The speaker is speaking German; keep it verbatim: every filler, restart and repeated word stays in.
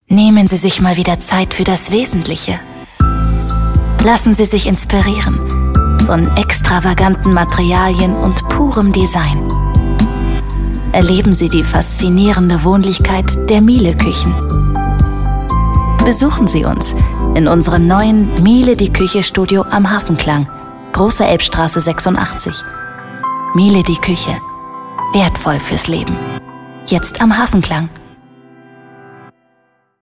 Nehmen Sie sich mal wieder Zeit für das Wesentliche. Lassen Sie sich inspirieren von extravaganten Materialien und purem Design. Erleben Sie die faszinierende Wohnlichkeit der Miele-Küchen. Besuchen Sie uns in unserem neuen Miele die Küche Studio am Hafenklang, Große Elbstraße sechsundachtzig. Miele die Küche. Wertvoll fürs Leben. Jetzt am Hafenklang.